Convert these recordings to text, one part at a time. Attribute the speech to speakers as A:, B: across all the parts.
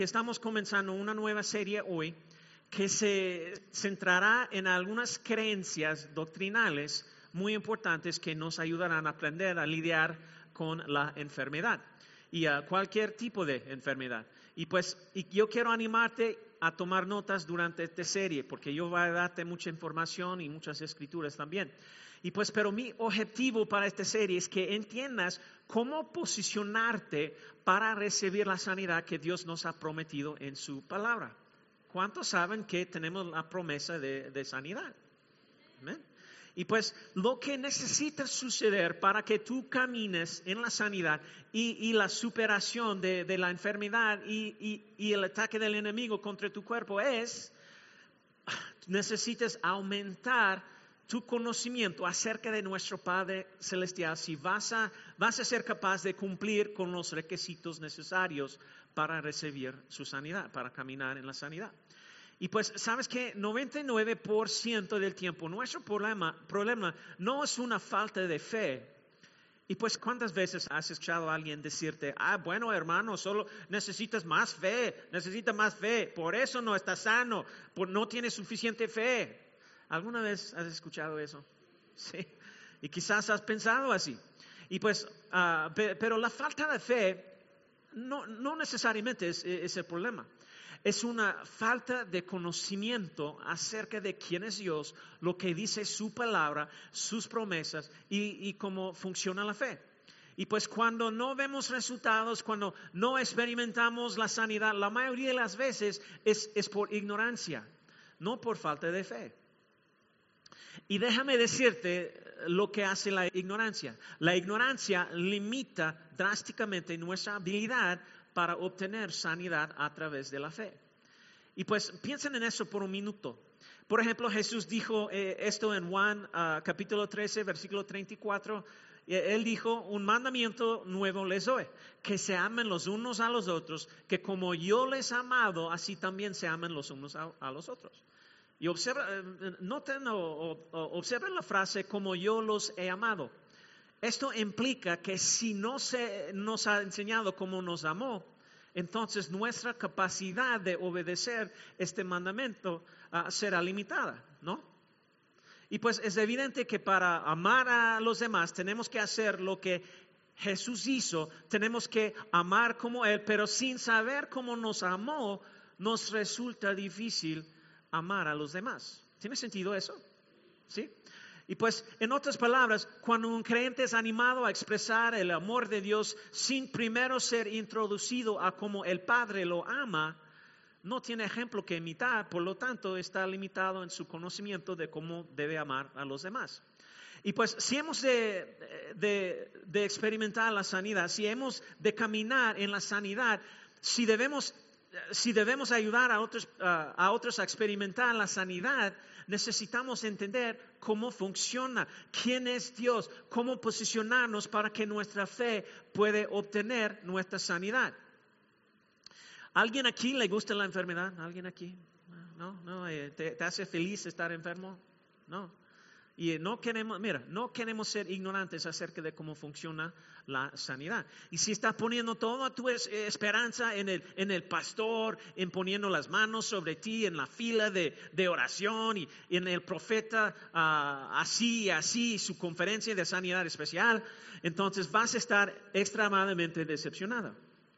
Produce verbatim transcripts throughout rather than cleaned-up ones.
A: Estamos comenzando una nueva serie hoy que se centrará en algunas creencias doctrinales muy importantes que nos ayudarán a aprender a lidiar con la enfermedad y a cualquier tipo de enfermedad. Y pues y yo quiero animarte a tomar notas durante esta serie, porque yo voy a darte mucha información y muchas escrituras también. Y pues, pero mi objetivo para esta serie es que entiendas cómo posicionarte para recibir la sanidad que Dios nos ha prometido en su palabra. ¿Cuántos saben que tenemos la promesa de, de sanidad? ¿Amén? Y pues lo que necesita suceder para que tú camines en la sanidad y, y la superación de, de la enfermedad y, y, y el ataque del enemigo contra tu cuerpo es, necesitas aumentar tu conocimiento acerca de nuestro Padre Celestial si vas a, vas a ser capaz de cumplir con los requisitos necesarios para recibir su sanidad, para caminar en la sanidad. Y pues, ¿sabes qué? noventa y nueve por ciento del tiempo nuestro problema, problema no es una falta de fe. Y pues, ¿cuántas veces has escuchado a alguien decirte, ah, bueno, hermano, solo necesitas más fe, necesitas más fe, por eso no estás sano, por no tienes suficiente fe? ¿Alguna vez has escuchado eso? Sí. Y quizás has pensado así. Y pues, uh, pe- pero la falta de fe no, no necesariamente es, es el problema. Es una falta de conocimiento acerca de quién es Dios, lo que dice su palabra, sus promesas y, y cómo funciona la fe. Y pues cuando no vemos resultados, cuando no experimentamos la sanidad, la mayoría de las veces es, es por ignorancia, no por falta de fe. Y déjame decirte lo que hace la ignorancia. La ignorancia limita drásticamente nuestra habilidad para obtener sanidad a través de la fe. Y pues piensen en eso por un minuto. Por ejemplo, Jesús dijo eh, esto en Juan uh, capítulo trece, versículo treinta y cuatro. Él dijo, un mandamiento nuevo les doy, que se amen los unos a los otros, que como yo les he amado, así también se amen los unos a, a los otros. Y observa, noten o, o, o observen la frase, como yo los he amado. Esto implica que si no se nos ha enseñado cómo nos amó, entonces nuestra capacidad de obedecer este mandamiento uh, será limitada, ¿no? Y pues es evidente que para amar a los demás tenemos que hacer lo que Jesús hizo, tenemos que amar como Él, pero sin saber cómo nos amó, nos resulta difícil amar a los demás. ¿Tiene sentido eso? ¿Sí? Y pues, en otras palabras, cuando un creyente es animado a expresar el amor de Dios sin primero ser introducido a cómo el Padre lo ama, no tiene ejemplo que imitar, por lo tanto, está limitado en su conocimiento de cómo debe amar a los demás. Y pues, si hemos de, de, de experimentar la sanidad, si hemos de caminar en la sanidad, si debemos Si debemos ayudar a otros, uh, a otros a experimentar la sanidad, necesitamos entender cómo funciona, quién es Dios, cómo posicionarnos para que nuestra fe pueda obtener nuestra sanidad. ¿Alguien aquí le gusta la enfermedad? ¿Alguien aquí? ¿No? ¿No? ¿Te, te hace feliz estar enfermo? No. Y no queremos, mira, no queremos ser ignorantes acerca de cómo funciona la sanidad. Y si estás poniendo toda tu esperanza en el, en el pastor, en poniendo las manos sobre ti, en la fila de, de oración y, y en el profeta uh, así y así, su conferencia de sanidad especial, entonces vas a estar extremadamente decepcionado.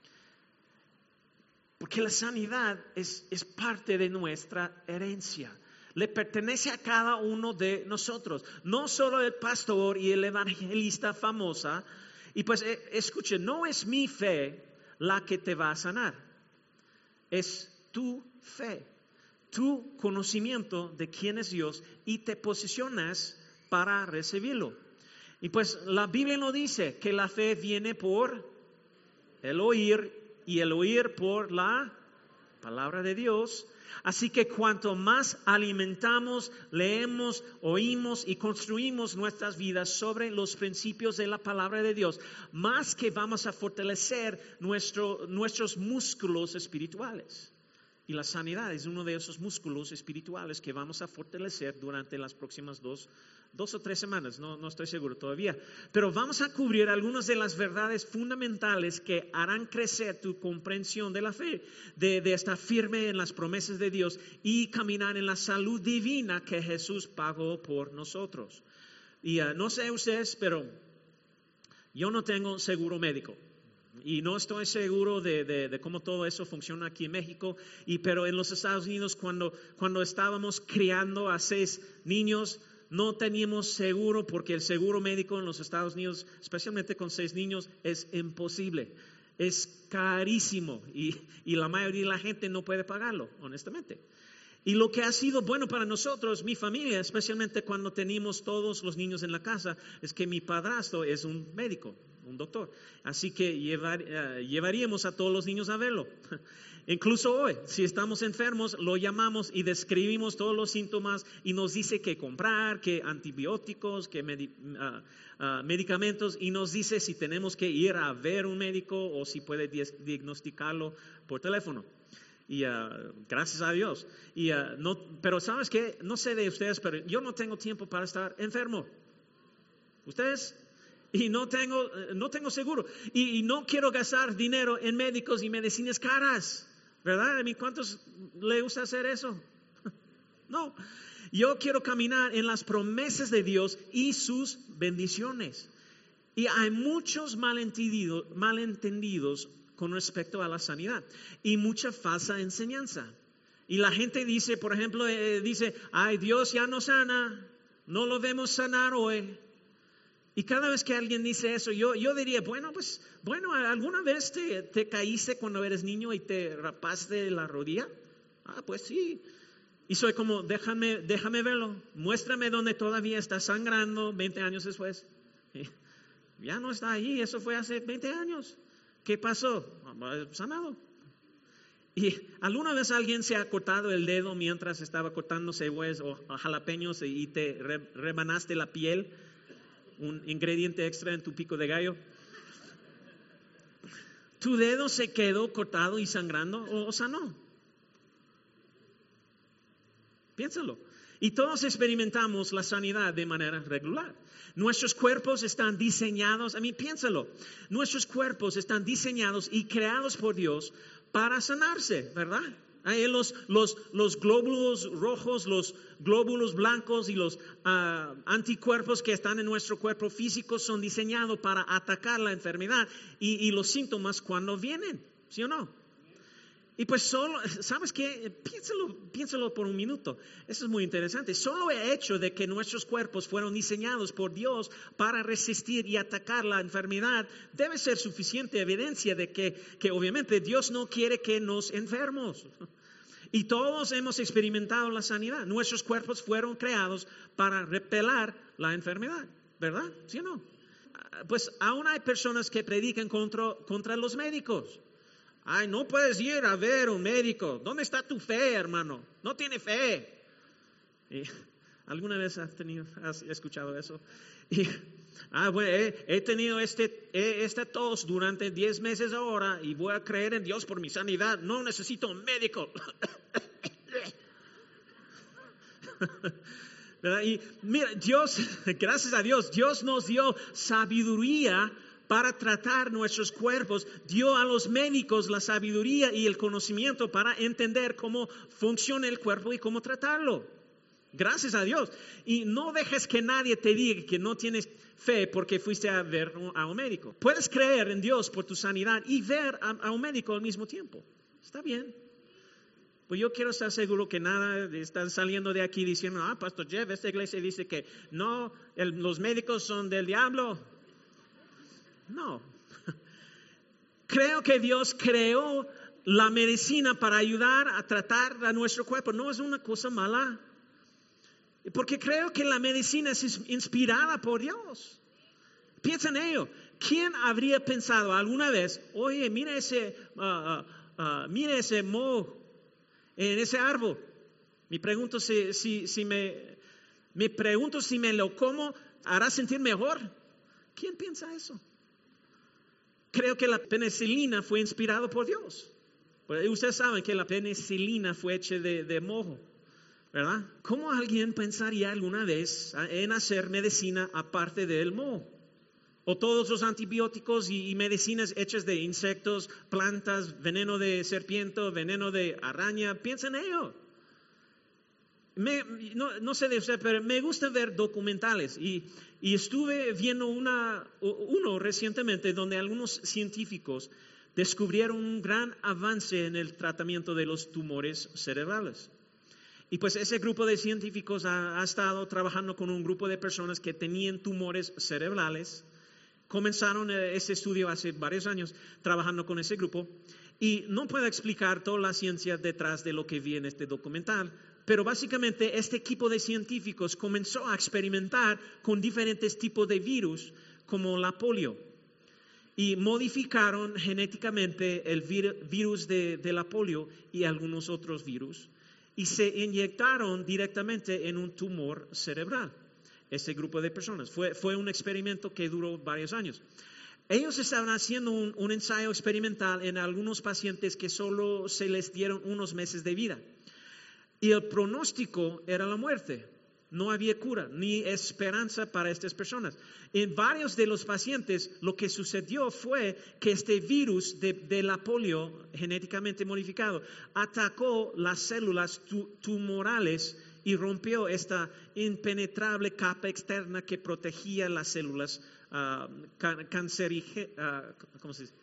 A: Porque la sanidad es, es parte de nuestra herencia. Le pertenece a cada uno de nosotros, no solo el pastor y el evangelista famosa. Y pues eh, escuche, no es mi fe la que te va a sanar, es tu fe, tu conocimiento de quién es Dios y te posicionas para recibirlo. Y pues la Biblia nos dice que la fe viene por el oír y el oír por la palabra de Dios. Así que cuanto más alimentamos, leemos, oímos y construimos nuestras vidas sobre los principios de la palabra de Dios, más que vamos a fortalecer nuestro, nuestros músculos espirituales. Y la sanidad es uno de esos músculos espirituales que vamos a fortalecer durante las próximas dos, dos o tres semanas, no, no estoy seguro todavía. Pero vamos a cubrir algunas de las verdades fundamentales que harán crecer tu comprensión de la fe, de, de estar firme en las promesas de Dios y caminar en la salud divina que Jesús pagó por nosotros. Y uh, no sé ustedes, pero yo no tengo seguro médico. Y no estoy seguro de, de, de cómo todo eso funciona aquí en México, y, pero en los Estados Unidos cuando, cuando estábamos criando a seis niños, no teníamos seguro porque el seguro médico en los Estados Unidos, especialmente con seis niños, es imposible. Es carísimo y, y la mayoría de la gente no puede pagarlo, honestamente. Y lo que ha sido bueno para nosotros, mi familia, especialmente cuando teníamos todos los niños en la casa, es que mi padrastro es un médico, un doctor. Así que llevar, uh, llevaríamos a todos los niños a verlo. Incluso hoy, si estamos enfermos, lo llamamos y describimos todos los síntomas y nos dice qué comprar, qué antibióticos, qué medi- uh, uh, medicamentos, y nos dice si tenemos que ir a ver un médico o si puede diagnosticarlo por teléfono. Y uh, gracias a Dios. Y, uh, no, pero ¿sabes qué? No sé de ustedes, pero yo no tengo tiempo para estar enfermo. ¿Ustedes? Y no tengo, no tengo seguro. Y, y no quiero gastar dinero en médicos y medicinas caras. ¿Verdad? ¿A mí cuántos le gusta hacer eso? No. Yo quiero caminar en las promesas de Dios y sus bendiciones. Y hay muchos malentendidos, malentendidos con respecto a la sanidad y mucha falsa enseñanza. Y la gente dice, por ejemplo, eh, dice, ay, Dios ya no sana, no lo vemos sanar hoy. Y cada vez que alguien dice eso, yo, yo diría, bueno, pues, bueno, ¿alguna vez te, te caíste cuando eres niño y te rapaste la rodilla? Ah, pues sí. Y soy como, déjame, déjame verlo, muéstrame dónde todavía está sangrando veinte años después. Y ya no está ahí, eso fue hace veinte años. ¿Qué pasó? Sanado. ¿Y alguna vez alguien se ha cortado el dedo mientras estaba cortando cebollas o jalapeños y te re, rebanaste la piel? Un ingrediente extra en tu pico de gallo. ¿Tu dedo se quedó cortado y sangrando o sanó? Piénsalo. Y todos experimentamos la sanidad de manera regular. Nuestros cuerpos están diseñados, a mí piénsalo, nuestros cuerpos están diseñados y creados por Dios para sanarse, ¿verdad? Hay los, los, los glóbulos rojos, los glóbulos blancos y los uh, anticuerpos que están en nuestro cuerpo físico son diseñados para atacar la enfermedad y, y los síntomas cuando vienen, ¿sí o no? Y pues solo, ¿sabes qué? Piénsalo, piénsalo por un minuto. Eso es muy interesante. Solo el hecho de que nuestros cuerpos fueron diseñados por Dios para resistir y atacar la enfermedad debe ser suficiente evidencia de que, que obviamente Dios no quiere que nos enfermos. Y todos hemos experimentado la sanidad. Nuestros cuerpos fueron creados para repeler la enfermedad, ¿verdad? ¿Sí o no? Pues aún hay personas que predican contra, contra los médicos. Ay, no puedes ir a ver un médico. ¿Dónde está tu fe, hermano? No tiene fe. Y, ¿alguna vez has, tenido, has escuchado eso? Y, ah, bueno, he, he tenido este, he, esta tos durante diez meses ahora y voy a creer en Dios por mi sanidad. No necesito un médico. ¿Verdad? Y mira, Dios, gracias a Dios, Dios nos dio sabiduría para tratar nuestros cuerpos, dio a los médicos la sabiduría y el conocimiento para entender cómo funciona el cuerpo y cómo tratarlo. Gracias a Dios. Y no dejes que nadie te diga que no tienes fe porque fuiste a ver a un médico. Puedes creer en Dios por tu sanidad y ver a, a un médico al mismo tiempo. Está bien. Pues yo quiero estar seguro que nada están saliendo de aquí diciendo, ah, Pastor Jeff, esta iglesia dice que no, el, los médicos son del diablo. No. Creo que Dios creó la medicina para ayudar a tratar a nuestro cuerpo. No es una cosa mala. Porque creo que la medicina es inspirada por Dios. Piensa en ello. ¿Quién habría pensado alguna vez, oye, mira ese, uh, uh, uh, mira ese moho en ese árbol? Me pregunto si, si, si me, me pregunto si me lo como, ¿hará sentir mejor? ¿Quién piensa eso? Creo que la penicilina fue inspirada por Dios. Pues ustedes saben que la penicilina fue hecha de, de moho, ¿verdad? ¿Cómo alguien pensaría alguna vez en hacer medicina aparte del moho? O todos los antibióticos y, y medicinas hechas de insectos, plantas, veneno de serpiente, veneno de araña. Piensen en ello. Me, no, no sé de usted, pero me gusta ver documentales y, y estuve viendo una, uno recientemente donde algunos científicos descubrieron un gran avance en el tratamiento de los tumores cerebrales. Y pues ese grupo de científicos ha, ha estado trabajando con un grupo de personas que tenían tumores cerebrales. Comenzaron ese estudio hace varios años trabajando con ese grupo y no puedo explicar toda la ciencia detrás de lo que vi en este documental, pero básicamente este equipo de científicos comenzó a experimentar con diferentes tipos de virus como la polio y modificaron genéticamente el vir, virus de, de la polio y algunos otros virus y se inyectaron directamente en un tumor cerebral. Este grupo de personas. Fue, fue un experimento que duró varios años. Ellos estaban haciendo un, un ensayo experimental en algunos pacientes que solo se les dieron unos meses de vida. Y el pronóstico era la muerte. No había cura ni esperanza para estas personas. En varios de los pacientes lo que sucedió fue que este virus de, de la polio genéticamente modificado atacó las células tu, tumorales y rompió esta impenetrable capa externa que protegía las células uh, can, cancerige, uh, ¿cómo se dice?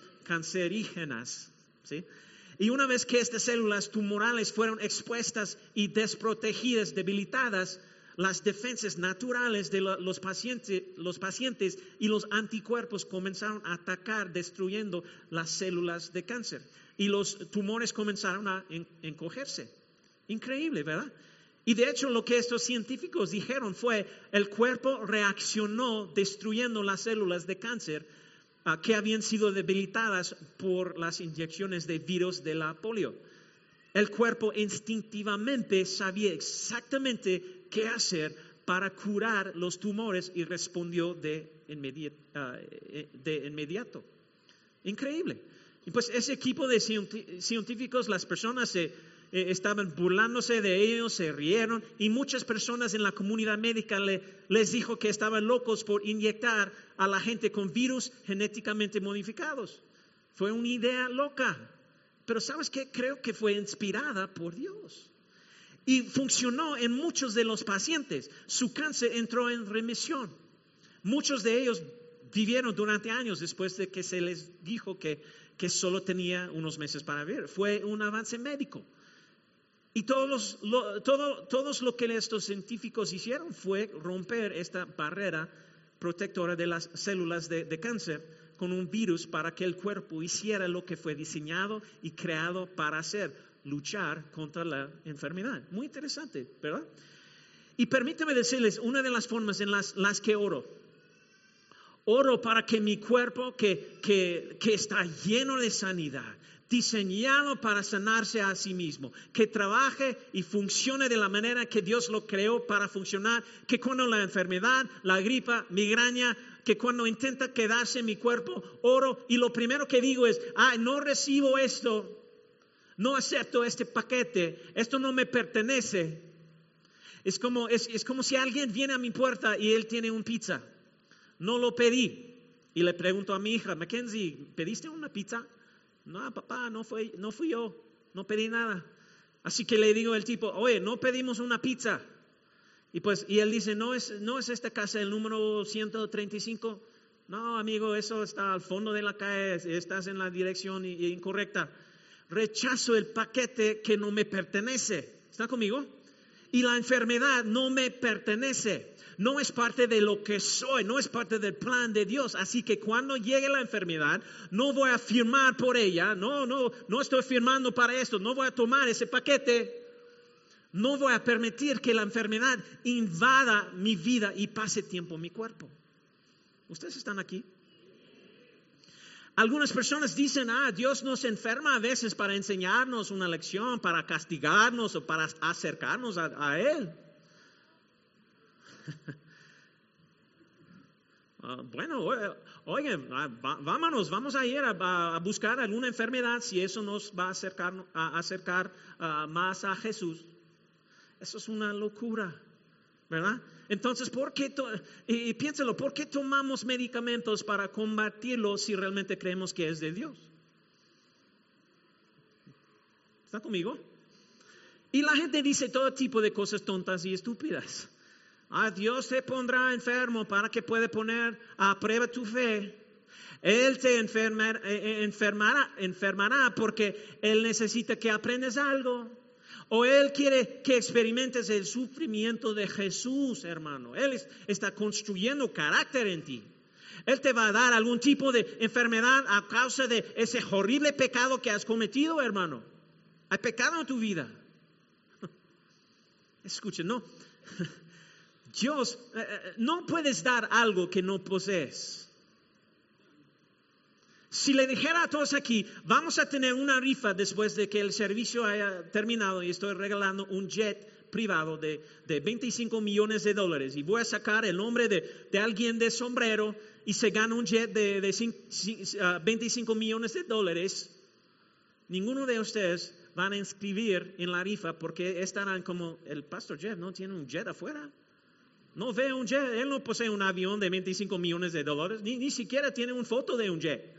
A: cancerígenas. ¿Sí? Y una vez que estas células tumorales fueron expuestas y desprotegidas, debilitadas, las defensas naturales de los pacientes, los pacientes y los anticuerpos comenzaron a atacar, destruyendo las células de cáncer. Y los tumores comenzaron a encogerse. Increíble, ¿verdad? Y de hecho lo que estos científicos dijeron fue, el cuerpo reaccionó destruyendo las células de cáncer uh, que habían sido debilitadas por las inyecciones de virus de la polio. El cuerpo instintivamente sabía exactamente qué hacer para curar los tumores y respondió de, inmedi- uh, de inmediato. Increíble. Y pues ese equipo de científicos, las personas se... Eh, estaban burlándose de ellos, se rieron y muchas personas en la comunidad médica le, les dijo que estaban locos por inyectar a la gente con virus genéticamente modificados. Fue una idea loca, pero ¿sabes qué? Creo que fue inspirada por Dios y funcionó en muchos de los pacientes. Su cáncer entró en remisión. Muchos de ellos vivieron durante años después de que se les dijo que, que solo tenía unos meses para vivir. Fue un avance médico. Y todos, lo, todo, todos lo que estos científicos hicieron fue romper esta barrera protectora de las células de, de cáncer con un virus para que el cuerpo hiciera lo que fue diseñado y creado para hacer, luchar contra la enfermedad. Muy interesante, ¿verdad? Y permítame decirles una de las formas en las, las que oro. Oro para que mi cuerpo, que, que, que está lleno de sanidad, diseñado para sanarse a sí mismo, que trabaje y funcione de la manera que Dios lo creó para funcionar, que cuando la enfermedad, la gripa, migraña, que cuando intenta quedarse en mi cuerpo, oro y lo primero que digo es, ah, no recibo esto, no acepto este paquete, esto no me pertenece. Es como, es, es como si alguien viene a mi puerta y él tiene un pizza, no lo pedí y le pregunto a mi hija, Mackenzie, ¿pediste una pizza? No, papá, no fui, no fui yo, no pedí nada. Así que le digo al tipo, oye, no pedimos una pizza. Y pues, y él dice, no es, no es esta casa el número ciento treinta y cinco. No, amigo, eso está al fondo de la calle, estás en la dirección incorrecta. Rechazo el paquete que no me pertenece. ¿Está conmigo? Y la enfermedad no me pertenece. No es parte de lo que soy, no es parte del plan de Dios. Así que cuando llegue la enfermedad, no voy a firmar por ella. No, no, no estoy firmando para esto. No voy a tomar ese paquete. No voy a permitir que la enfermedad invada mi vida y pase tiempo en mi cuerpo. ¿Ustedes están aquí? Algunas personas dicen, ah, Dios nos enferma a veces para enseñarnos una lección, para castigarnos o para acercarnos a, a Él. Uh, bueno, oigan, vámonos, vamos a ir a, a buscar alguna enfermedad si eso nos va a acercar, a acercar uh, más a Jesús. Eso es una locura, ¿verdad? Entonces, ¿por qué to- y, y piénsalo, ¿por qué tomamos medicamentos para combatirlo si realmente creemos que es de Dios? ¿Está conmigo? Y la gente dice todo tipo de cosas tontas y estúpidas. Ah, Dios te pondrá enfermo para que pueda poner a prueba tu fe. Él te enfermar, eh, enfermará, enfermará porque Él necesita que aprendas algo. O Él quiere que experimentes el sufrimiento de Jesús, hermano. Él es, está construyendo carácter en ti. Él te va a dar algún tipo de enfermedad a causa de ese horrible pecado que has cometido, hermano. Hay pecado en tu vida. Escuchen, no. Dios, eh, no puedes dar algo que no posees. Si le dijera a todos aquí, vamos a tener una rifa después de que el servicio haya terminado y estoy regalando un jet privado de, de veinticinco millones de dólares y voy a sacar el nombre de, de alguien de sombrero y se gana un jet de, de cinco, uh, veinticinco millones de dólares, ninguno de ustedes van a inscribir en la rifa porque estarán como, el pastor Jeff no tiene un jet afuera. No ve un jet, él no posee un avión de veinticinco millones de dólares, ni, ni siquiera tiene una foto de un jet.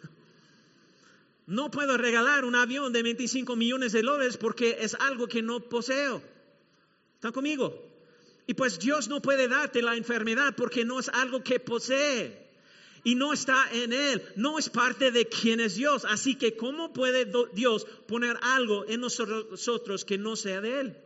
A: No puedo regalar un avión de veinticinco millones de dólares porque es algo que no poseo. ¿Están conmigo? Y pues Dios no puede darte la enfermedad porque no es algo que posee. Y no está en Él, no es parte de quién es Dios. Así que ¿cómo puede Dios poner algo en nosotros que no sea de Él?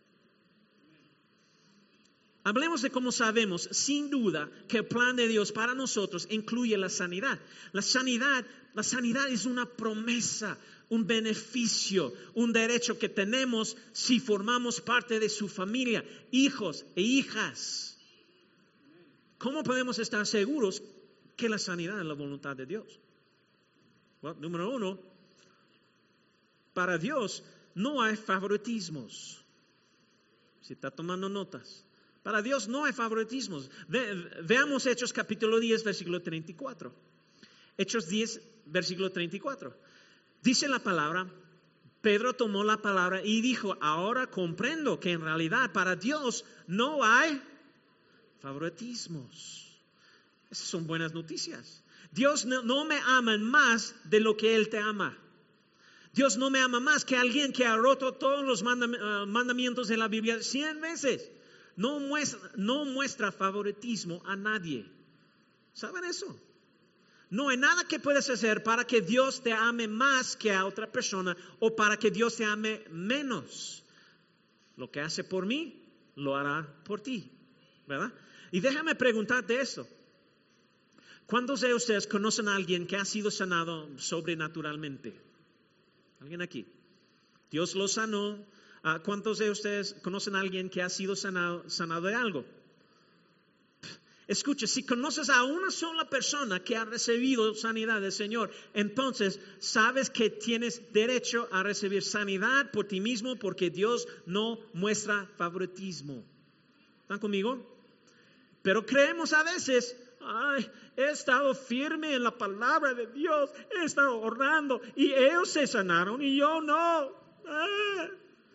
A: Hablemos de cómo sabemos, sin duda, que el plan de Dios para nosotros incluye la sanidad. La sanidad, la sanidad es una promesa, un beneficio, un derecho que tenemos si formamos parte de su familia, hijos e hijas. ¿Cómo podemos estar seguros que la sanidad es la voluntad de Dios? Bueno, número uno, para Dios no hay favoritismos. Si está tomando notas. Para Dios no hay favoritismos. Ve, veamos Hechos capítulo diez, versículo treinta y cuatro. Hechos diez, versículo treinta y cuatro. Dice la palabra, Pedro tomó la palabra y dijo, ahora comprendo que en realidad para Dios no hay favoritismos. Esas son buenas noticias. Dios no, no me ama más de lo que Él te ama. Dios no me ama más que alguien que ha roto todos los mandamientos de la Biblia cien veces. No muestra, no muestra favoritismo a nadie. ¿Saben eso? No hay nada que puedes hacer para que Dios te ame más que a otra persona o para que Dios te ame menos. Lo que hace por mí, lo hará por ti, ¿verdad? Y déjame preguntarte esto. ¿Cuántos de ustedes conocen a alguien que ha sido sanado sobrenaturalmente? ¿Alguien aquí? Dios lo sanó. ¿Cuántos de ustedes conocen a alguien que ha sido sanado, sanado de algo? Escucha, si conoces a una sola persona que ha recibido sanidad del Señor, entonces sabes que tienes derecho a recibir sanidad por ti mismo porque Dios no muestra favoritismo. ¿Están conmigo? Pero creemos a veces, ay, he estado firme en la palabra de Dios, he estado orando y ellos se sanaron y yo no. Ah.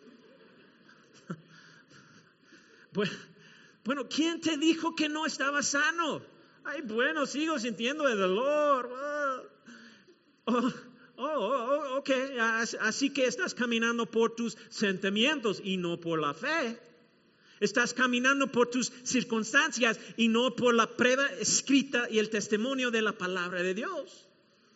A: Bueno, ¿quién te dijo que no estaba sano? Ay, bueno, sigo sintiendo el dolor. Oh, oh, oh, ok, así que estás caminando por tus sentimientos y no por la fe. Estás caminando por tus circunstancias y no por la prueba escrita y el testimonio de la palabra de Dios.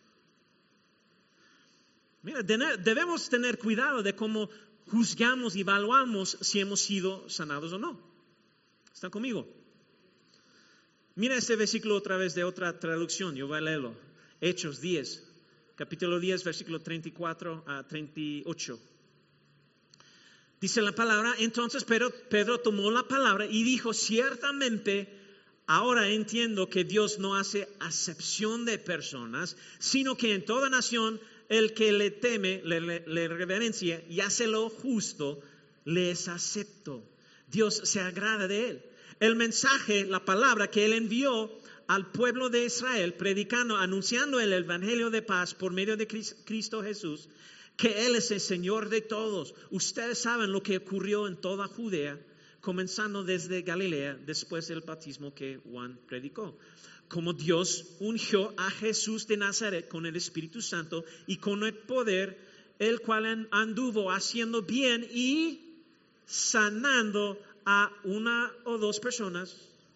A: Mira, debemos tener cuidado de cómo juzgamos y evaluamos si hemos sido sanados o no. ¿Están conmigo? Mira este versículo otra vez de otra traducción. Yo voy a leerlo. Hechos diez, capítulo diez, versículo treinta y cuatro a treinta y ocho. Dice la palabra, entonces Pedro, Pedro tomó la palabra y dijo, ciertamente, ahora entiendo que Dios no hace acepción de personas, sino que en toda nación el que le teme, le, le, le reverencia y hace lo justo, le es acepto. Dios se agrada de él. El mensaje, la palabra que él envió al pueblo de Israel, predicando, anunciando el evangelio de paz por medio de Cristo Jesús, que Él es el Señor de todos. Ustedes saben lo que ocurrió en toda Judea, comenzando desde Galilea, después del bautismo que Juan predicó. Como Dios ungió a Jesús de Nazaret con el Espíritu Santo y con el poder, el cual anduvo haciendo bien y sanando a una o dos personas,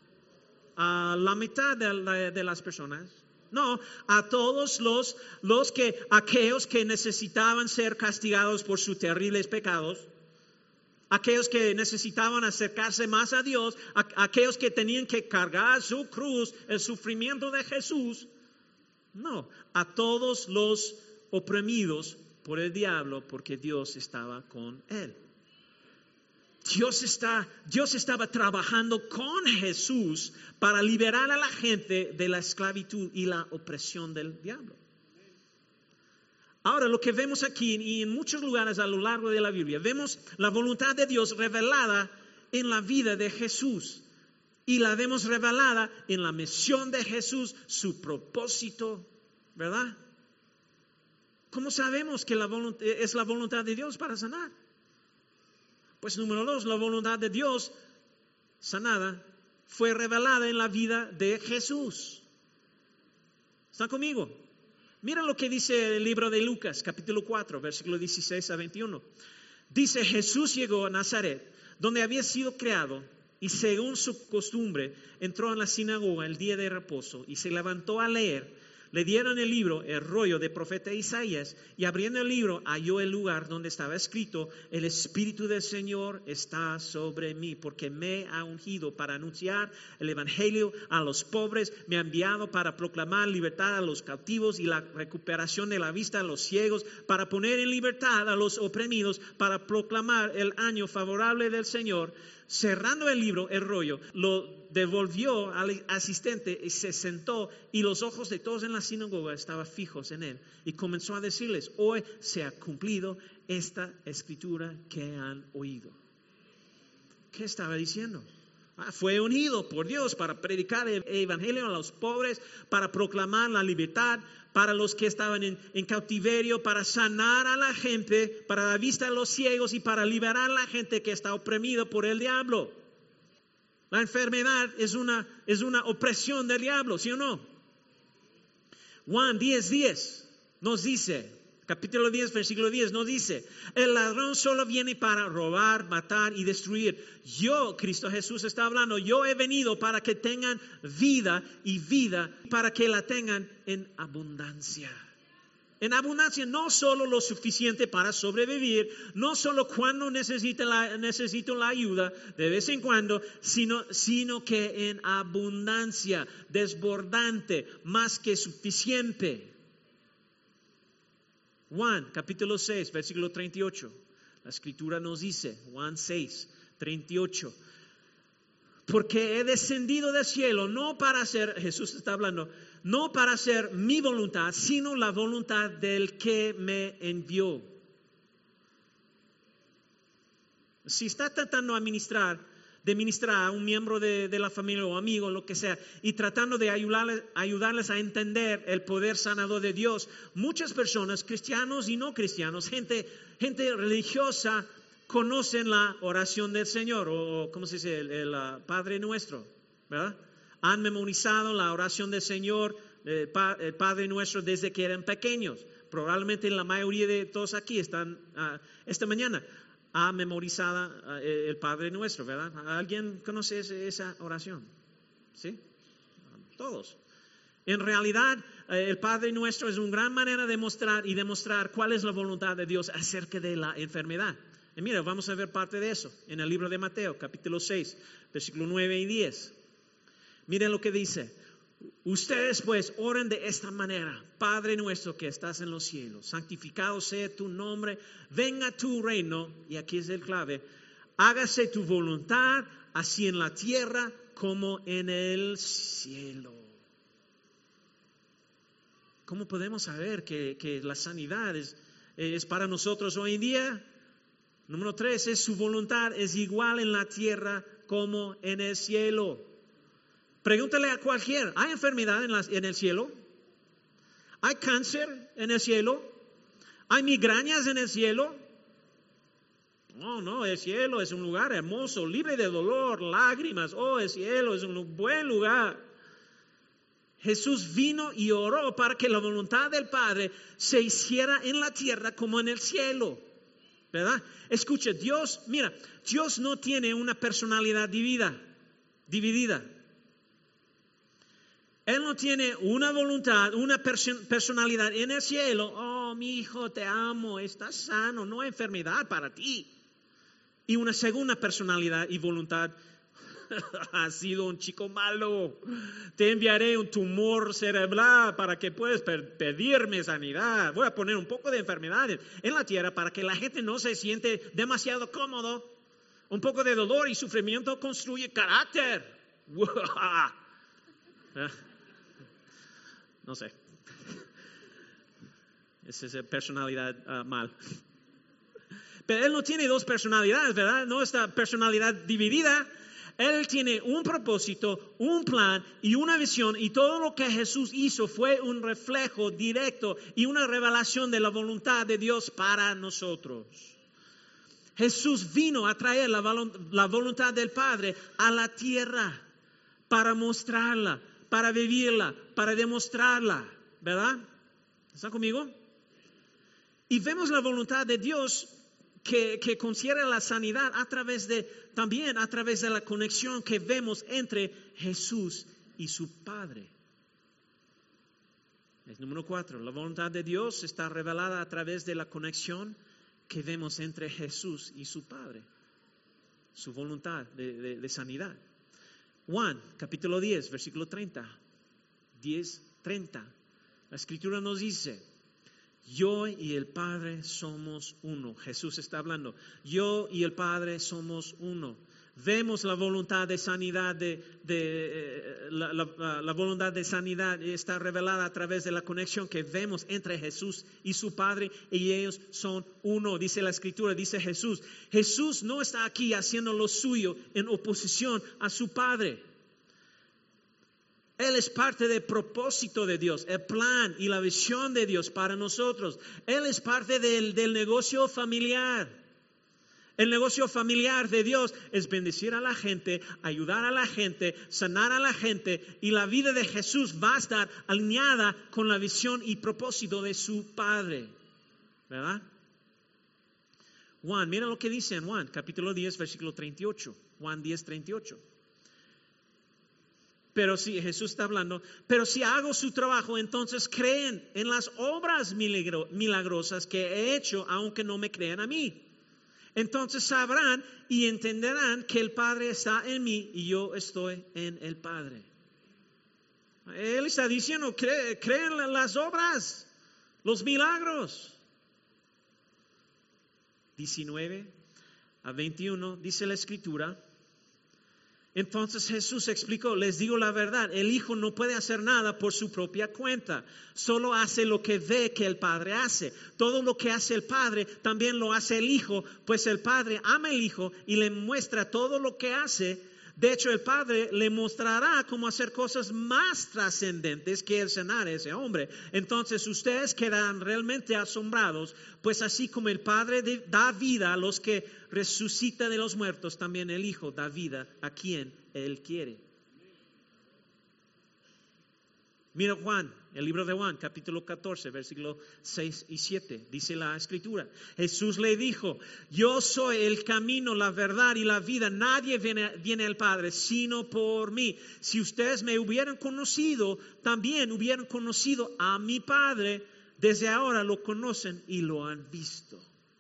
A: a la mitad de, la, de las personas. No, a todos los, los que, aquellos que necesitaban ser castigados por sus terribles pecados, aquellos que necesitaban acercarse más a Dios, a, aquellos que tenían que cargar su cruz, el sufrimiento de Jesús. No, a todos los oprimidos por el diablo, porque Dios estaba con él. Dios, está, Dios estaba trabajando con Jesús para liberar a la gente de la esclavitud y la opresión del diablo. Ahora, lo que vemos aquí y en muchos lugares a lo largo de la Biblia, vemos la voluntad de Dios revelada en la vida de Jesús. Y la vemos revelada en la misión de Jesús, su propósito, ¿verdad? ¿Cómo sabemos que la voluntad, es la voluntad de Dios para sanar? Pues número dos, la voluntad de Dios sanada fue revelada en la vida de Jesús. ¿Están conmigo? Mira lo que dice el libro de Lucas, capítulo cuatro, versículo dieciséis a veintiuno. Dice, Jesús llegó a Nazaret, donde había sido criado, y según su costumbre, entró en la sinagoga el día de reposo, y se levantó a leer. Le dieron el libro, el rollo de profeta Isaías, y abriendo el libro halló el lugar donde estaba escrito, el Espíritu del Señor está sobre mí, porque me ha ungido para anunciar el evangelio a los pobres, me ha enviado para proclamar libertad a los cautivos y la recuperación de la vista a los ciegos, para poner en libertad a los oprimidos, para proclamar el año favorable del Señor. Cerrando el libro, el rollo, lo devolvió al asistente y se sentó, y los ojos de todos en la sinagoga estaban fijos en él. Y comenzó a decirles, hoy se ha cumplido esta escritura que han oído. ¿Qué estaba diciendo? Ah, fue unido por Dios para predicar el evangelio a los pobres, para proclamar la libertad para los que estaban en, en cautiverio, para sanar a la gente, para dar vista a los ciegos y para liberar a la gente que está oprimida por el diablo. La enfermedad es una, es una opresión del diablo, ¿sí o no? Juan diez diez nos dice, capítulo diez, versículo diez, nos dice, el ladrón solo viene para robar, matar y destruir. Yo, Cristo Jesús está hablando, yo he venido para que tengan vida y vida, para que la tengan en abundancia. En abundancia, no solo lo suficiente para sobrevivir, no solo cuando necesito la, necesito la ayuda de vez en cuando, sino, sino que en abundancia, desbordante, más que suficiente. Juan capítulo seis, versículo treinta y ocho. La escritura nos dice, Juan seis, treinta y ocho. Porque he descendido del cielo, no para hacer, Jesús está hablando, no para hacer mi voluntad, sino la voluntad del que me envió. Si está tratando de administrar, de ministrar a un miembro de, de la familia o amigo, lo que sea, y tratando de ayudarles, ayudarles a entender el poder sanador de Dios, muchas personas, cristianos y no cristianos, gente, gente religiosa, conocen la oración del Señor, o ¿cómo se dice? El, el uh, Padre Nuestro, ¿verdad? Han memorizado la oración del Señor, el, pa, el Padre Nuestro, desde que eran pequeños. Probablemente la mayoría de todos aquí están uh, esta mañana. Ha memorizado uh, el Padre Nuestro, ¿verdad? ¿Alguien conoce ese, esa oración? ¿Sí? Todos. En realidad, uh, el Padre Nuestro es una gran manera de mostrar y demostrar cuál es la voluntad de Dios acerca de la enfermedad. Y mira, vamos a ver parte de eso en el libro de Mateo, capítulo seis, versículos nueve y diez. Miren lo que dice. Ustedes pues oren de esta manera: Padre nuestro que estás en los cielos, santificado sea tu nombre, venga tu reino, y aquí es el clave, hágase tu voluntad, así en la tierra como en el cielo. ¿Cómo podemos saber que, que la sanidad es, es para nosotros hoy en día? Número tres, es su voluntad es igual en la tierra como en el cielo. Pregúntale a cualquiera, ¿hay enfermedad en, las, en el cielo? ¿Hay cáncer en el cielo? ¿Hay migrañas en el cielo? No, no, el cielo es un lugar hermoso, libre de dolor, lágrimas. Oh, el cielo es un buen lugar. Jesús vino y oró para que la voluntad del Padre se hiciera en la tierra como en el cielo. ¿Verdad? Escucha, Dios, mira, Dios no tiene una personalidad dividida. dividida. Él no tiene una voluntad, una perso- personalidad en el cielo. Oh, mi hijo, te amo, estás sano, no hay enfermedad para ti. Y una segunda personalidad y voluntad. Has sido un chico malo. Te enviaré un tumor cerebral para que puedas pedirme sanidad. Voy a poner un poco de enfermedades en la tierra para que la gente no se siente demasiado cómodo. Un poco de dolor y sufrimiento construye carácter. No sé. Esa es personalidad uh, mal. Pero él no tiene dos personalidades, ¿verdad? No, esta personalidad dividida. Él tiene un propósito, un plan y una visión, y todo lo que Jesús hizo fue un reflejo directo y una revelación de la voluntad de Dios para nosotros. Jesús vino a traer la, la voluntad del Padre a la tierra para mostrarla, para vivirla, para demostrarla, ¿verdad? ¿Están conmigo? Y vemos la voluntad de Dios que, que considera la sanidad a través de, también a través de la conexión que vemos entre Jesús y su Padre. El número cuatro, la voluntad de Dios está revelada a través de la conexión que vemos entre Jesús y su Padre. Su voluntad de, de, de sanidad. Juan, capítulo diez, versículo treinta. diez, treinta. La Escritura nos dice: yo y el Padre somos uno. Jesús está hablando. Yo y el Padre somos uno. Vemos la voluntad de sanidad de, de eh, la, la, la voluntad de sanidad está revelada a través de la conexión que vemos entre Jesús y su Padre, y ellos son uno. Dice la Escritura, dice Jesús. Jesús no está aquí haciendo lo suyo en oposición a su Padre. Él es parte del propósito de Dios, el plan y la visión de Dios para nosotros. Él es parte del, del negocio familiar. El negocio familiar de Dios es bendecir a la gente, ayudar a la gente, sanar a la gente, y la vida de Jesús va a estar alineada con la visión y propósito de su Padre. ¿Verdad? Juan, mira lo que dice en Juan, capítulo diez, versículo treinta y ocho. Juan diez, treinta y ocho. Pero si Jesús está hablando, pero si hago su trabajo, entonces creen en las obras milagro, milagrosas que he hecho, aunque no me crean a mí. Entonces sabrán y entenderán que el Padre está en mí y yo estoy en el Padre. Él está diciendo, creen, creen en las obras, los milagros. diecinueve a veintiuno dice la Escritura. Entonces Jesús explicó, les digo la verdad, el Hijo no puede hacer nada por su propia cuenta, solo hace lo que ve que el Padre hace. Todo lo que hace el Padre también lo hace el Hijo, pues el Padre ama al Hijo y le muestra todo lo que hace. De hecho, el Padre le mostrará cómo hacer cosas más trascendentes que el sanar a ese hombre. Entonces ustedes quedarán realmente asombrados, pues así como el Padre da vida a los que resucitan de los muertos, también el Hijo da vida a quien Él quiere. Mira Juan, el libro de Juan, capítulo catorce, versículos seis y siete, dice la Escritura. Jesús le dijo, yo soy el camino, la verdad y la vida. Nadie viene, viene al Padre sino por mí. Si ustedes me hubieran conocido, también hubieran conocido a mi Padre. Desde ahora lo conocen y lo han visto.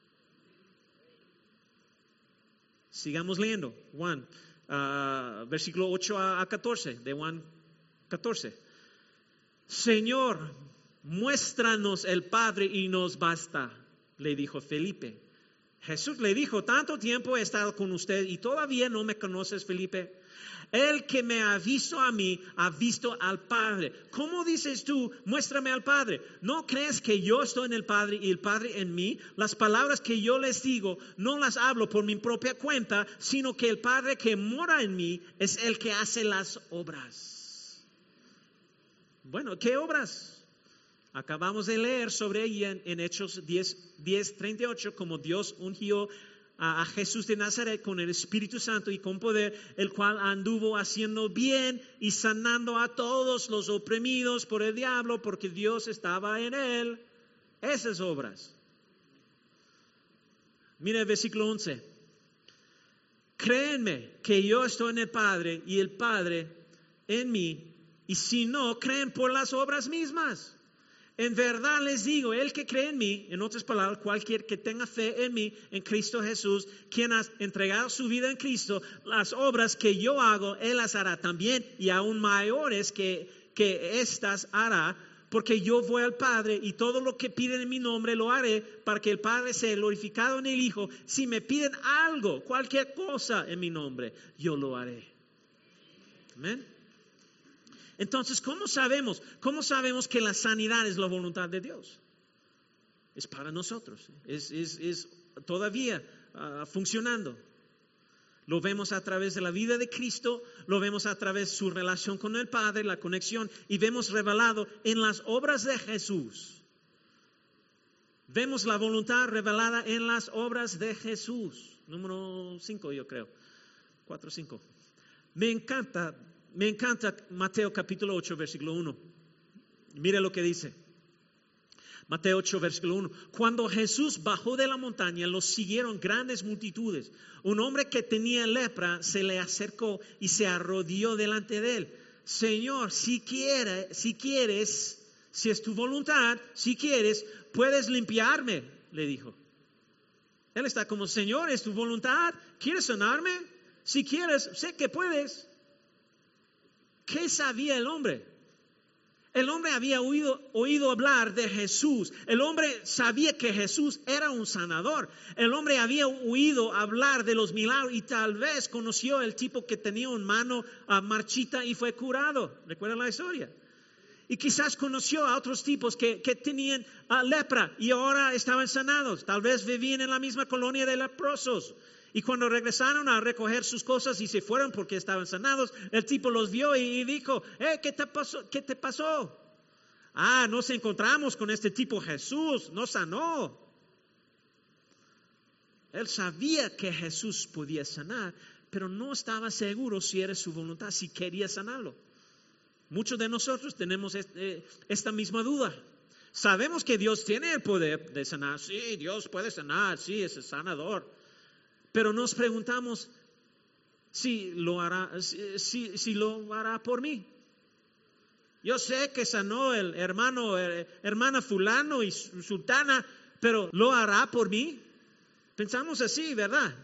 A: Sigamos leyendo. Juan, uh, versículo ocho a catorce, de Juan catorce. Señor, muéstranos el Padre y nos basta, le dijo Felipe. Jesús le dijo, tanto tiempo he estado con usted y todavía no me conoces, Felipe. El que me ha visto a mí, ha visto al Padre. ¿Cómo dices tú, muéstrame al Padre? ¿No crees que yo estoy en el Padre y el Padre en mí? Las palabras que yo les digo, no las hablo por mi propia cuenta, sino que el Padre que mora en mí es el que hace las obras. Bueno, ¿qué obras? Acabamos de leer sobre ella en, en Hechos diez, diez, treinta y ocho, como Dios ungió a Jesús de Nazaret con el Espíritu Santo y con poder, el cual anduvo haciendo bien y sanando a todos los oprimidos por el diablo, porque Dios estaba en él. Esas obras. Mira el versículo once. Créenme que yo estoy en el Padre y el Padre en mí, y si no, creen por las obras mismas. En verdad les digo, el que cree en mí, en otras palabras, cualquier que tenga fe en mí, en Cristo Jesús, quien ha entregado su vida en Cristo, las obras que yo hago, Él las hará también, y aún mayores que, que éstas hará, porque yo voy al Padre, y todo lo que piden en mi nombre lo haré, para que el Padre sea glorificado en el Hijo. Si me piden algo, cualquier cosa en mi nombre, yo lo haré. Amén. Entonces, ¿cómo sabemos? ¿Cómo sabemos que la sanidad es la voluntad de Dios? Es para nosotros. Es, es, es todavía uh, funcionando. Lo vemos a través de la vida de Cristo, lo vemos a través de su relación con el Padre, la conexión, y vemos revelado en las obras de Jesús. Vemos la voluntad revelada en las obras de Jesús. Número cinco, yo creo. Cuatro, cinco. Me encanta... Me encanta Mateo capítulo ocho, versículo uno. Mira lo que dice. Mateo ocho, versículo uno. Cuando Jesús bajó de la montaña, los siguieron grandes multitudes. Un hombre que tenía lepra se le acercó y se arrodilló delante de él. Señor, si quieres, si quieres, si es tu voluntad, si quieres, puedes limpiarme, le dijo. Él está como, Señor, ¿es tu voluntad? ¿Quieres sanarme? Si quieres, sé que puedes. ¿Qué sabía el hombre? El hombre había oído, oído hablar de Jesús. El hombre sabía que Jesús era un sanador. El hombre había oído hablar de los milagros y tal vez conoció el tipo que tenía una mano uh, marchita y fue curado. ¿Recuerdan la historia? Y quizás conoció a otros tipos que, que tenían uh, lepra y ahora estaban sanados. Tal vez vivían en la misma colonia de leprosos. Y cuando regresaron a recoger sus cosas y se fueron porque estaban sanados, el tipo los vio y dijo, eh, ¿qué te pasó? ¿Qué te pasó? Ah, nos encontramos con este tipo Jesús, nos sanó. Él sabía que Jesús podía sanar, pero no estaba seguro si era su voluntad, si quería sanarlo. Muchos de nosotros tenemos este, esta misma duda. Sabemos que Dios tiene el poder de sanar. Sí, Dios puede sanar, sí, es el sanador. Pero nos preguntamos si lo hará, si, si, si lo hará por mí. Yo sé que sanó el hermano, el, hermana fulano y sultana, pero ¿lo hará por mí? Pensamos así, ¿verdad?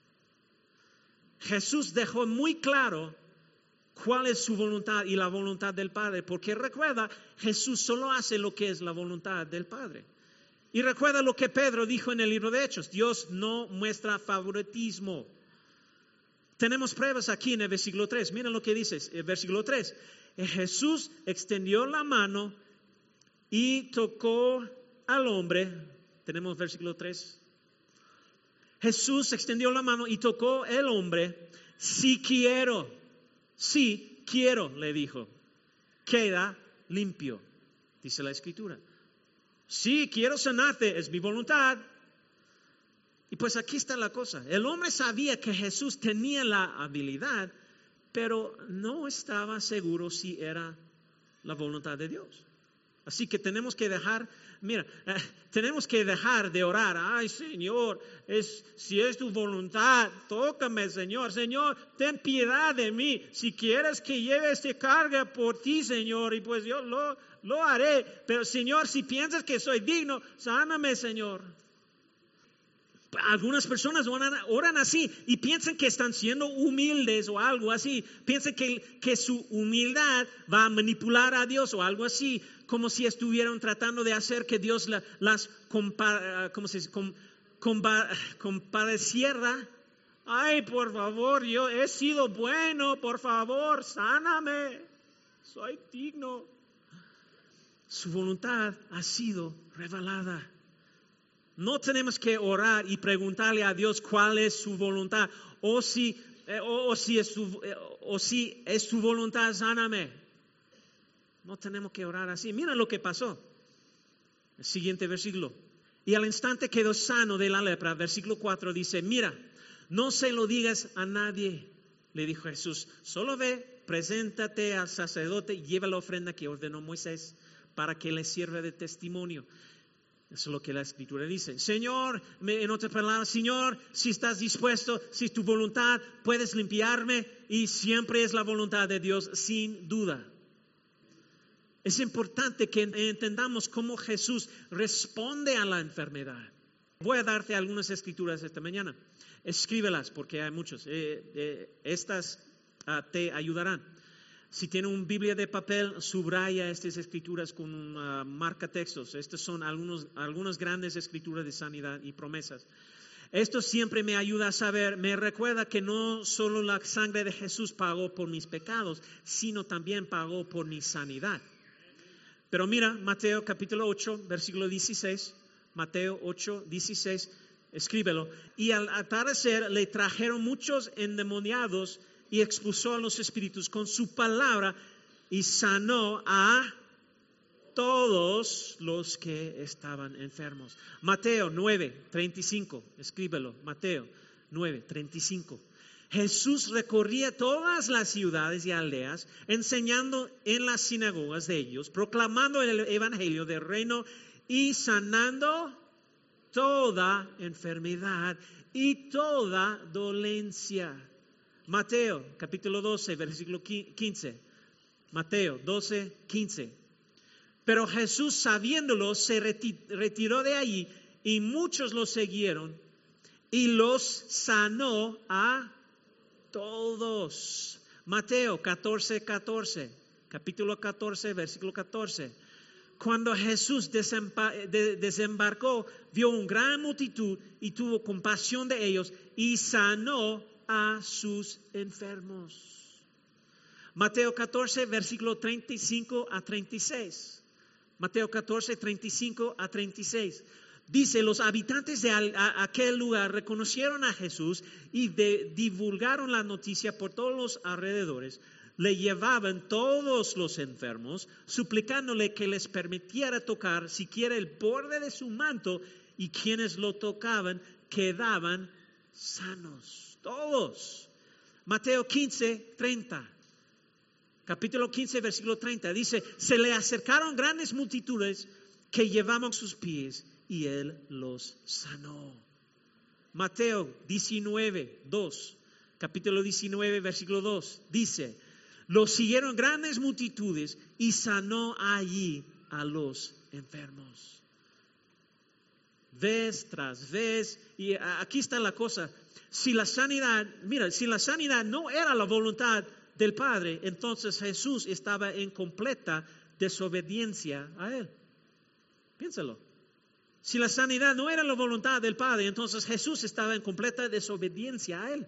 A: Jesús dejó muy claro cuál es su voluntad y la voluntad del Padre, porque recuerda, Jesús solo hace lo que es la voluntad del Padre. Y recuerda lo que Pedro dijo en el libro de Hechos, Dios no muestra favoritismo. Tenemos pruebas aquí en el versículo tres, miren lo que dice el versículo tres. Jesús extendió la mano y tocó al hombre. Tenemos versículo tres. Jesús extendió la mano y tocó al hombre. Si quiero, si quiero, le dijo, queda limpio, dice la Escritura. Sí, quiero sanarte, es mi voluntad. Y pues aquí está la cosa. El hombre sabía que Jesús tenía la habilidad, pero no estaba seguro si era la voluntad de Dios. Así que tenemos que dejar, mira, eh, tenemos que dejar de orar. Ay, Señor, es, si es tu voluntad, tócame, Señor. Señor, ten piedad de mí. Si quieres que lleve esta carga por ti, Señor, y pues yo lo, lo haré. Pero, Señor, si piensas que soy digno, sáname, Señor. Algunas personas oran, oran así y piensan que están siendo humildes o algo así. Piensan que, que su humildad va a manipular a Dios o algo así, como si estuvieran tratando de hacer que Dios la, las compa, ¿cómo se dice? Com, compa, compadeciera. Ay, por favor, yo he sido bueno, por favor, sáname. Soy digno. Su voluntad ha sido revelada. No tenemos que orar y preguntarle a Dios cuál es su voluntad. O si, eh, o, o si, es, su, eh, o si es su voluntad, sáname. No tenemos que orar así. Mira lo que pasó. El siguiente versículo. Y al instante quedó sano de la lepra. Versículo cuatro dice, mira, no se lo digas a nadie. Le dijo Jesús, solo ve, preséntate al sacerdote y lleva la ofrenda que ordenó Moisés para que le sirva de testimonio. Eso es lo que la Escritura dice. Señor, en otras palabras, Señor, si estás dispuesto, si es tu voluntad, puedes limpiarme. Y siempre es la voluntad de Dios, sin duda. Es importante que entendamos cómo Jesús responde a la enfermedad. Voy a darte algunas escrituras esta mañana. Escríbelas porque hay muchos. Eh, eh, estas uh, te ayudarán. Si tiene una Biblia de papel, subraya estas escrituras con uh, marca textos. Estas son algunos, algunas grandes escrituras de sanidad y promesas. Esto siempre me ayuda a saber, me recuerda que no solo la sangre de Jesús pagó por mis pecados, sino también pagó por mi sanidad. Pero mira, Mateo capítulo ocho, versículo dieciséis. Mateo ocho, dieciséis, escríbelo. Y al atardecer le trajeron muchos endemoniados y expulsó a los espíritus con su palabra y sanó a todos los que estaban enfermos. Mateo nueve, treinta y cinco, escríbelo. Mateo nueve, treinta y cinco. Jesús recorría todas las ciudades y aldeas, enseñando en las sinagogas de ellos, proclamando el evangelio del reino y sanando toda enfermedad y toda dolencia. Mateo capítulo doce, versículo quince. Mateo doce, quince. Pero Jesús, sabiéndolo, se retiró de allí y muchos lo siguieron y los sanó a todos. Mateo catorce, catorce. Capítulo catorce, versículo catorce. Cuando Jesús desembarcó, vio una gran multitud y tuvo compasión de ellos y sanó a sus enfermos. Mateo catorce, versículo treinta y cinco a treinta y seis. Mateo catorce, treinta y cinco a treinta y seis. Dice, los habitantes de aquel lugar reconocieron a Jesús y de, divulgaron la noticia por todos los alrededores. Le llevaban todos los enfermos, suplicándole que les permitiera tocar siquiera el borde de su manto, y quienes lo tocaban quedaban sanos. Todos. Mateo quince, treinta. Capítulo quince, versículo treinta. Dice, se le acercaron grandes multitudes que llevaban sus pies y él los sanó. Mateo diecinueve, dos. Capítulo diecinueve, versículo dos. Dice, los siguieron grandes multitudes y sanó allí a los enfermos. Vez tras vez. Y aquí está la cosa. Si la sanidad, mira, si la sanidad no era la voluntad del Padre, entonces Jesús estaba en completa desobediencia a Él. Piénsalo. Si la sanidad no era la voluntad del Padre, entonces Jesús estaba en completa desobediencia a Él.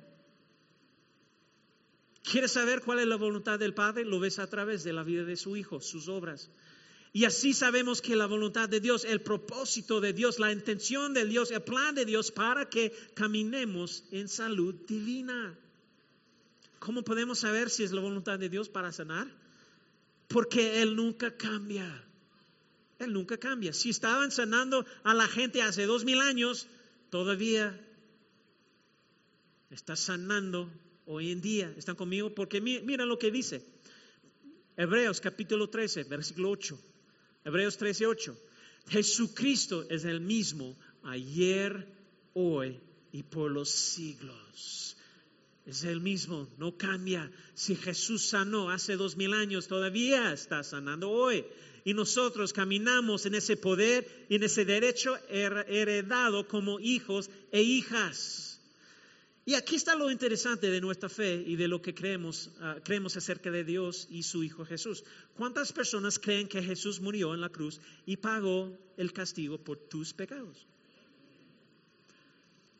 A: ¿Quieres saber cuál es la voluntad del Padre? Lo ves a través de la vida de su Hijo, sus obras. Y así sabemos que la voluntad de Dios, el propósito de Dios, la intención de Dios, el plan de Dios para que caminemos en salud divina. ¿Cómo podemos saber si es la voluntad de Dios para sanar? Porque Él nunca cambia. Él nunca cambia. Si estaban sanando a la gente hace dos mil años, todavía está sanando hoy en día. ¿Están conmigo? Porque mira lo que dice. Hebreos capítulo trece, versículo ocho. Hebreos trece, ocho. Jesucristo es el mismo ayer, hoy y por los siglos. Es el mismo, no cambia. Si Jesús sanó hace dos mil años, todavía está sanando hoy. Y nosotros caminamos en ese poder y en ese derecho heredado como hijos e hijas. Y aquí está lo interesante de nuestra fe y de lo que creemos, uh, creemos acerca de Dios y su Hijo Jesús. ¿Cuántas personas creen que Jesús murió en la cruz y pagó el castigo por tus pecados?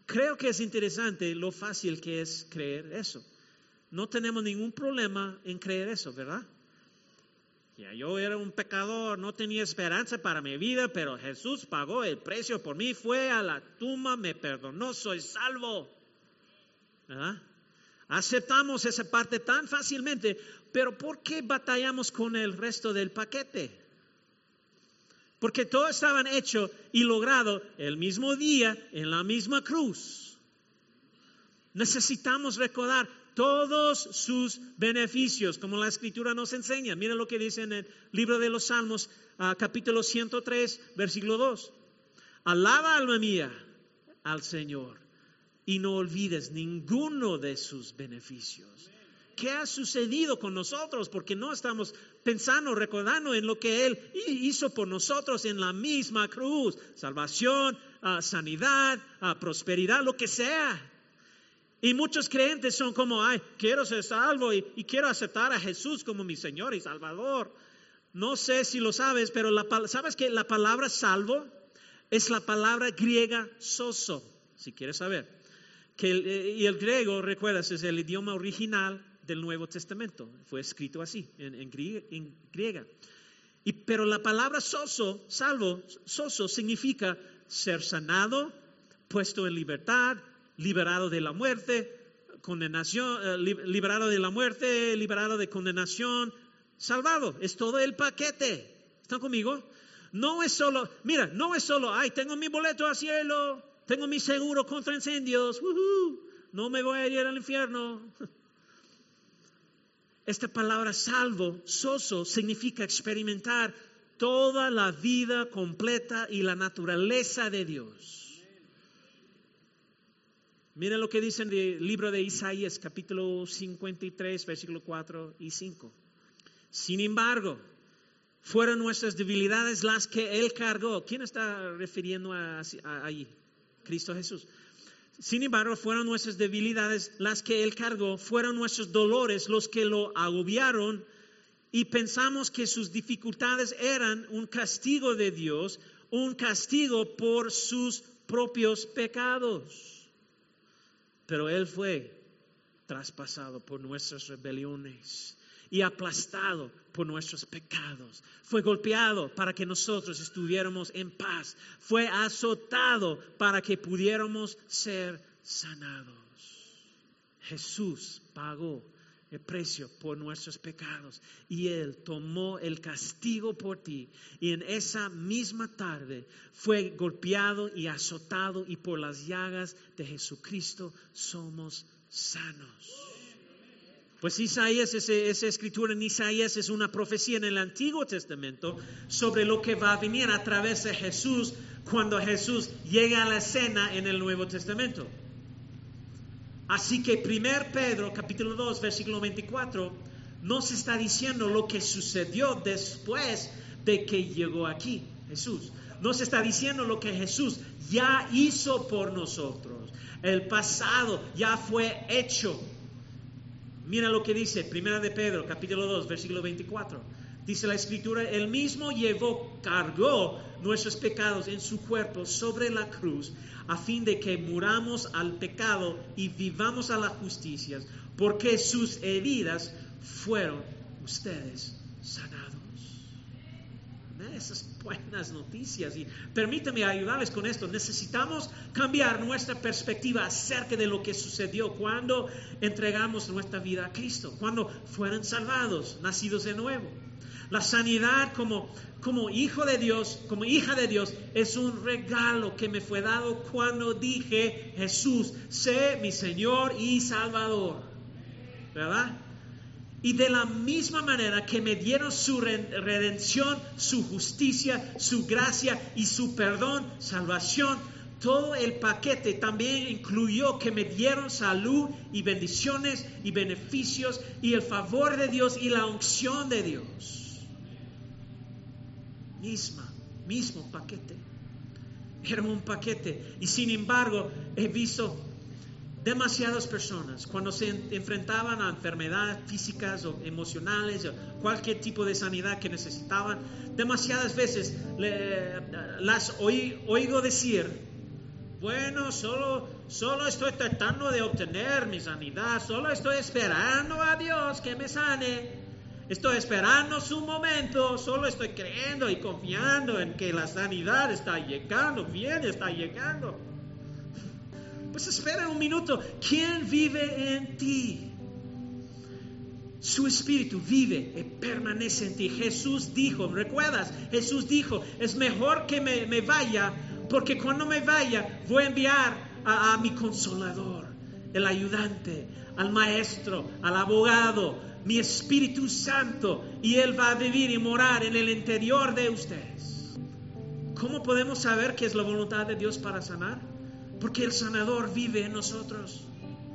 A: creo que es interesante lo fácil que es creer eso. No tenemos ningún problema en creer eso, ¿verdad? Ya, yo era un pecador, no tenía esperanza para mi vida, pero Jesús pagó el precio por mí, fue a la tumba, me perdonó, soy salvo. ¿Verdad? Aceptamos esa parte tan fácilmente, pero ¿por qué batallamos con el resto del paquete? Porque todos estaban hechos y logrados el mismo día en la misma cruz. Necesitamos recordar todos sus beneficios, como la Escritura nos enseña. Mira lo que dice en el libro de los Salmos, uh, capítulo ciento tres, versículo dos. Alaba, alma mía, al Señor, y no olvides ninguno de sus beneficios. ¿Qué ha sucedido con nosotros? Porque no estamos pensando, recordando en lo que Él hizo por nosotros en la misma cruz. Salvación, uh, sanidad, uh, prosperidad, lo que sea. Y muchos creyentes son como, ay, quiero ser salvo y, y quiero aceptar a Jesús como mi Señor y Salvador. No sé si lo sabes, pero la, ¿sabes que la palabra salvo es la palabra griega soso? Si quieres saber. Que el, y el griego, recuerdas, es el idioma original del Nuevo Testamento. Fue escrito así, en, en, griega, en griega. Y, pero la palabra soso, salvo, soso, significa ser sanado, puesto en libertad, liberado de la muerte, condenación, eh, liberado de la muerte, liberado de condenación, salvado. Es todo el paquete. ¿Están conmigo? No es solo, mira, no es solo, ay, tengo mi boleto al cielo, tengo mi seguro contra incendios, uh-huh, no me voy a ir al infierno. Esta palabra salvo, soso, significa experimentar toda la vida completa y la naturaleza de Dios. Miren lo que dice en el libro de Isaías, capítulo cincuenta y tres, versículos cuatro y cinco. Sin embargo, fueron nuestras debilidades las que Él cargó. ¿Quién está refiriendo a, a, ahí? Cristo Jesús. Sin embargo, fueron nuestras debilidades las que Él cargó, fueron nuestros dolores los que lo agobiaron, y pensamos que sus dificultades eran un castigo de Dios, un castigo por sus propios pecados. Pero Él fue traspasado por nuestras rebeliones y aplastado por nuestros pecados. Fue golpeado para que nosotros estuviéramos en paz. Fue azotado para que pudiéramos ser sanados. Jesús pagó el precio por nuestros pecados y Él tomó el castigo por ti, y en esa misma tarde fue golpeado y azotado, y por las llagas de Jesucristo somos sanos. Pues Isaías, ese, esa escritura en Isaías es una profecía en el Antiguo Testamento sobre lo que va a venir a través de Jesús cuando Jesús llega a la escena en el Nuevo Testamento. Así que primero Pedro, capítulo dos, versículo veinticuatro, nos está diciendo lo que sucedió después de que llegó aquí Jesús. Nos está diciendo lo que Jesús ya hizo por nosotros. El pasado ya fue hecho. Mira lo que dice primero de Pedro, capítulo dos, versículo veinticuatro. Dice la Escritura, Él mismo llevó, cargó nuestros pecados en su cuerpo sobre la cruz, a fin de que muramos al pecado y vivamos a la justicia, porque sus heridas fueron ustedes sanados. Esas buenas noticias. Y permítame ayudarles con esto. Necesitamos cambiar nuestra perspectiva acerca de lo que sucedió cuando entregamos nuestra vida a Cristo, cuando fueron salvados, nacidos de nuevo. La sanidad como, como hijo de Dios, como hija de Dios, es un regalo que me fue dado cuando dije, Jesús, sé mi Señor y Salvador. ¿Verdad? Y de la misma manera que me dieron su redención, su justicia, su gracia y su perdón, salvación, todo el paquete también incluyó que me dieron salud y bendiciones y beneficios y el favor de Dios y la unción de Dios. Misma, mismo paquete. Era un paquete. Y sin embargo, he visto demasiadas personas cuando se enfrentaban a enfermedades físicas o emocionales o cualquier tipo de sanidad que necesitaban, demasiadas veces le, las oí, oigo decir, bueno, solo, Solo estoy tratando de obtener mi sanidad. Solo estoy esperando a Dios que me sane. Estoy esperando su momento. Solo estoy creyendo y confiando en que la sanidad está llegando. Bien, está llegando. Pues espera un minuto. ¿Quién vive en ti? Su espíritu vive y permanece en ti. Jesús dijo, ¿recuerdas? Jesús dijo, es mejor que me, me vaya, porque cuando me vaya voy a enviar a, a mi consolador, el ayudante, al maestro, al abogado, mi Espíritu Santo, y Él va a vivir y morar en el interior de ustedes. ¿Cómo podemos saber qué es la voluntad de Dios para sanar? Porque el sanador vive en nosotros.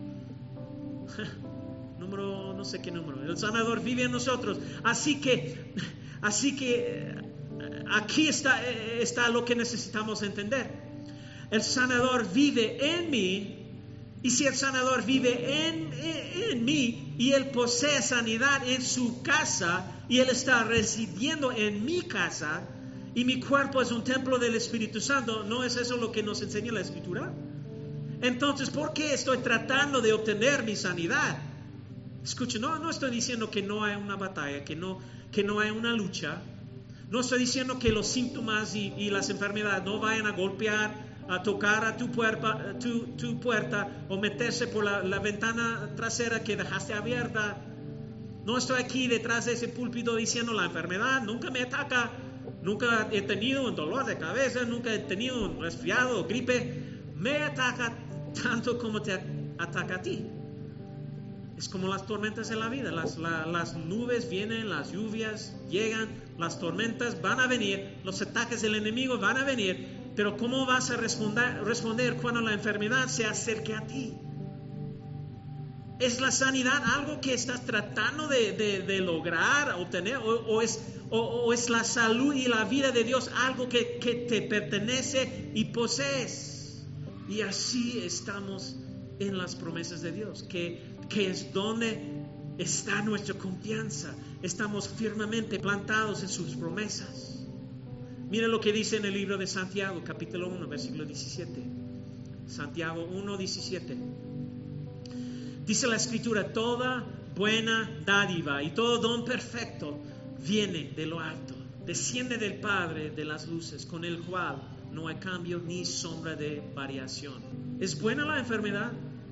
A: Número, no sé qué número. El sanador vive en nosotros. Así que, así que aquí está, está lo que necesitamos entender. El sanador vive en mí. Y si el sanador vive en, en, en mí y Él posee sanidad en su casa y Él está residiendo en mi casa y mi cuerpo es un templo del Espíritu Santo, ¿no es eso lo que nos enseña la Escritura? Entonces, ¿por qué estoy tratando de obtener mi sanidad? Escuchen, no, no estoy diciendo que no hay una batalla, que no, que no hay una lucha. No estoy diciendo que los síntomas y, y las enfermedades no vayan a golpear, a tocar a tu puerta, tu, tu puerta o meterse por la, la ventana trasera que dejaste abierta. No estoy aquí detrás de ese púlpito diciendo la enfermedad nunca me ataca, nunca he tenido un dolor de cabeza, nunca he tenido un resfriado o gripe. Me ataca tanto como te ataca a ti. Es como las tormentas en la vida. Las, la, las nubes vienen, las lluvias llegan, las tormentas van a venir, los ataques del enemigo van a venir. Pero ¿cómo vas a responder, responder cuando la enfermedad se acerque a ti? ¿Es la sanidad algo que estás tratando de, de, de lograr, obtener? ¿O, o, es, o, ¿O es la salud y la vida de Dios algo que, que te pertenece y posees? Y así estamos en las promesas de Dios, que, que es donde está nuestra confianza. Estamos firmemente plantados en sus promesas. Mira lo que dice en el libro de Santiago, capítulo uno, versículo diecisiete. Santiago uno, diecisiete. Dice la Escritura, toda buena dádiva y todo don perfecto viene de lo alto, desciende del Padre de las luces, con el cual no hay cambio ni sombra de variación. ¿Es buena la enfermedad?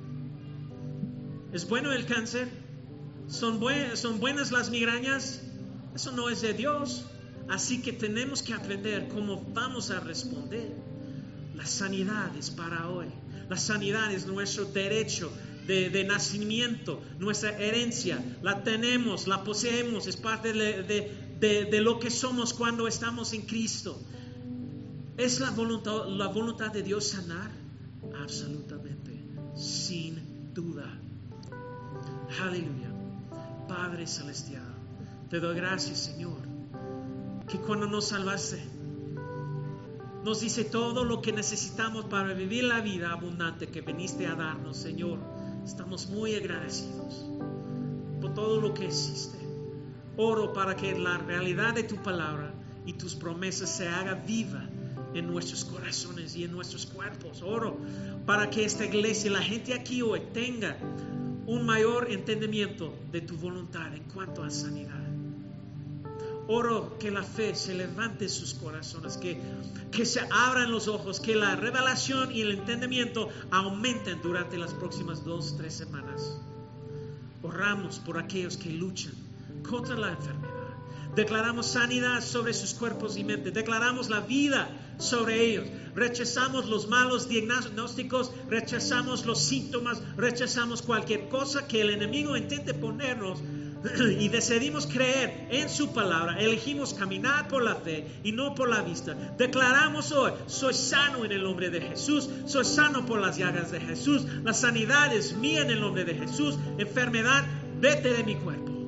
A: ¿Es bueno el cáncer? ¿Son, buen, ¿Son buenas las migrañas? Eso no es de Dios. Así que tenemos que aprender cómo vamos a responder. La sanidad es para hoy. La sanidad es nuestro derecho de, de nacimiento, nuestra herencia. La tenemos, la poseemos, es parte de, de, de, de lo que somos cuando estamos en Cristo. ¿Es la voluntad, la voluntad de Dios sanar? Absolutamente, sin duda. Aleluya. Padre Celestial, te doy gracias, Señor, que cuando nos salvaste, nos dice todo lo que necesitamos para vivir la vida abundante que viniste a darnos, Señor. Estamos muy agradecidos por todo lo que hiciste. Oro para que la realidad de tu palabra y tus promesas se haga viva en nuestros corazones y en nuestros cuerpos. Oro para que esta iglesia, la gente aquí hoy, tenga un mayor entendimiento de tu voluntad en cuanto a sanidad. Oro que la fe se levante en sus corazones, que, que se abran los ojos, que la revelación y el entendimiento aumenten durante las próximas dos, tres semanas. Oramos por aquellos que luchan contra la enfermedad. Declaramos sanidad sobre sus cuerpos y mentes. Declaramos la vida sobre ellos. Rechazamos los malos diagnósticos, rechazamos los síntomas, rechazamos cualquier cosa que el enemigo intente ponernos. Y decidimos creer en su palabra. Elegimos caminar por la fe y no por la vista. Declaramos hoy, soy sano en el nombre de Jesús. Soy sano por las llagas de Jesús. La sanidad es mía en el nombre de Jesús. Enfermedad, vete de mi cuerpo.